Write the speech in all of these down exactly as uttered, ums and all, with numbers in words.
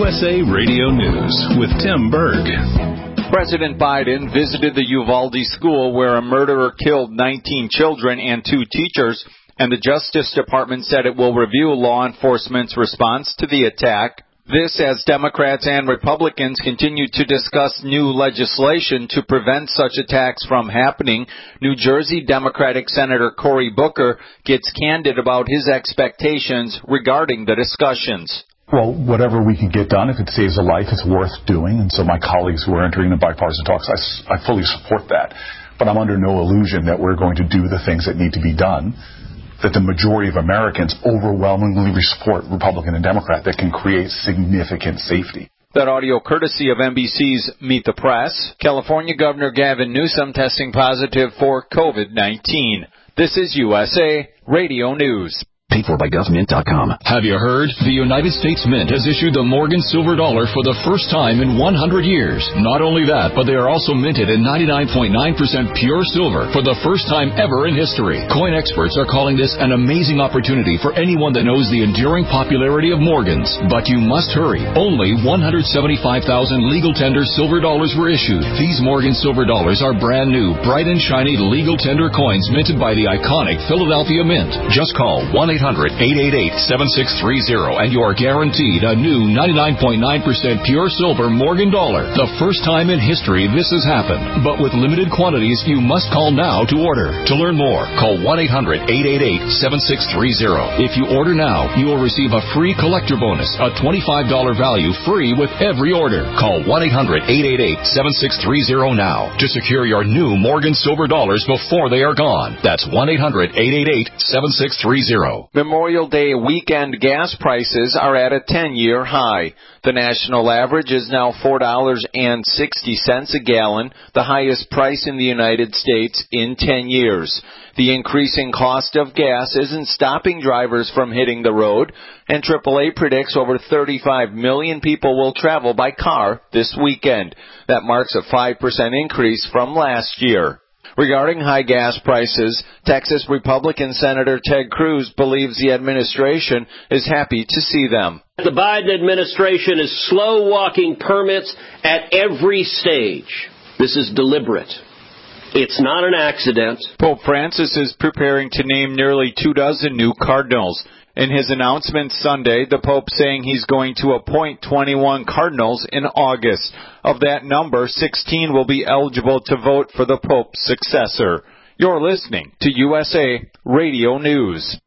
S A Radio News with Tim Berg. President Biden visited the Uvalde school where a murderer killed nineteen children and two teachers, and the Justice Department said it will review law enforcement's response to the attack. This as Democrats and Republicans continue to discuss new legislation to prevent such attacks from happening. New Jersey Democratic Senator Cory Booker gets candid about his expectations regarding the discussions. Well, whatever we can get done, if it saves a life, it's worth doing. And so my colleagues who are entering the bipartisan talks, I, I fully support that. But I'm under no illusion that we're going to do the things that need to be done, that the majority of Americans overwhelmingly support Republican and Democrat, that can create significant safety. That audio courtesy of N B C's Meet the Press. California Governor Gavin Newsom testing positive for COVID nineteen. This is U S A Radio News. Paid for by gov mint dot com. Have you heard? The United States Mint has issued the Morgan Silver Dollar for the first time in one hundred years. Not only that, but they are also minted in ninety-nine point nine percent pure silver for the first time ever in history. Coin experts are calling this an amazing opportunity for anyone that knows the enduring popularity of Morgans. But you must hurry. Only one hundred seventy-five thousand legal tender silver dollars were issued. These Morgan Silver Dollars are brand new, bright and shiny legal tender coins minted by the iconic Philadelphia Mint. Just call one eight hundred eight eight eight seven six three zero and you are guaranteed a new ninety-nine point nine percent pure silver Morgan dollar. The first time in history this has happened. But with limited quantities, you must call now to order. To learn more, call one eight hundred eight eight eight seven six three zero. If you order now, you will receive a free collector bonus, a twenty-five dollars value free with every order. Call one eight hundred eight eight eight seven six three zero now to secure your new Morgan Silver Dollars before they are gone. That's one eight hundred eight eight eight seven six three zero. Memorial Day weekend gas prices are at a ten-year high. The national average is now four dollars and sixty cents a gallon, the highest price in the United States in ten years. The increasing cost of gas isn't stopping drivers from hitting the road, and triple A predicts over thirty-five million people will travel by car this weekend. That marks a five percent increase from last year. Regarding high gas prices, Texas Republican Senator Ted Cruz believes the administration is happy to see them. The Biden administration is slow-walking permits at every stage. This is deliberate. It's not an accident. Pope Francis is preparing to name nearly two dozen new cardinals. In his announcement Sunday, the Pope saying he's going to appoint twenty-one cardinals in August. Of that number, sixteen will be eligible to vote for the Pope's successor. You're listening to U S A Radio News.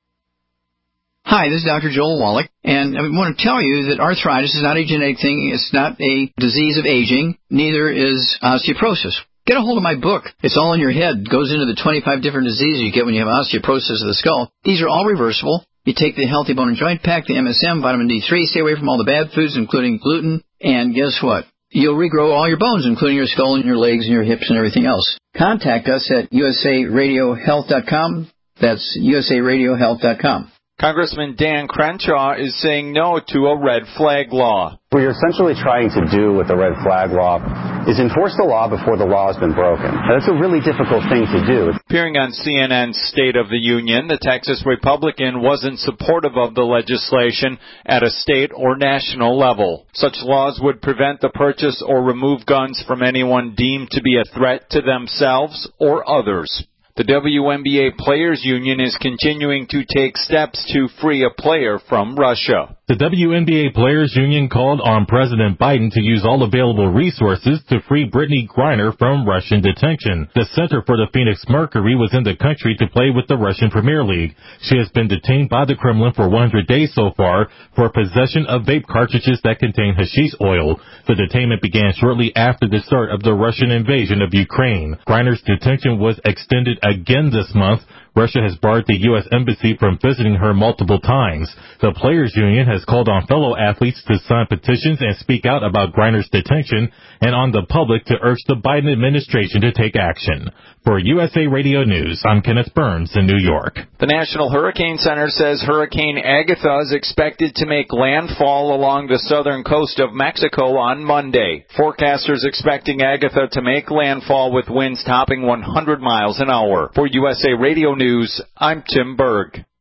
Hi, this is Doctor Joel Wallach, and I want to tell you that arthritis is not a genetic thing. It's not a disease of aging. Neither is osteoporosis. Get a hold of my book. It's all in your head. It goes into the twenty-five different diseases you get when you have osteoporosis of the skull. These are all reversible. You take the Healthy Bone and Joint Pack, the M S M, vitamin D three, stay away from all the bad foods, including gluten, and guess what? You'll regrow all your bones, including your skull and your legs and your hips and everything else. Contact us at U S A radio health dot com. That's U S A radio health dot com. Congressman Dan Crenshaw is saying no to a red flag law. What you're essentially trying to do with the red flag law is enforce the law before the law has been broken. Now, that's a really difficult thing to do. Appearing on C N N's State of the Union, the Texas Republican wasn't supportive of the legislation at a state or national level. Such laws would prevent the purchase or remove guns from anyone deemed to be a threat to themselves or others. The W N B A Players Union is continuing to take steps to free a player from Russia. The W N B A Players Union called on President Biden to use all available resources to free Brittany Griner from Russian detention. The center for the Phoenix Mercury was in the country to play with the Russian Premier League. She has been detained by the Kremlin for one hundred days so far for possession of vape cartridges that contain hashish oil. The detainment began shortly after the start of the Russian invasion of Ukraine. Griner's detention was extended again this month. Russia has barred the U S Embassy from visiting her multiple times. The Players Union has called on fellow athletes to sign petitions and speak out about Griner's detention and on the public to urge the Biden administration to take action. For U S A Radio News, I'm Kenneth Burns in New York. The National Hurricane Center says Hurricane Agatha is expected to make landfall along the southern coast of Mexico on Monday. Forecasters expecting Agatha to make landfall with winds topping one hundred miles an hour. For U S A Radio News, I'm Tim Berg.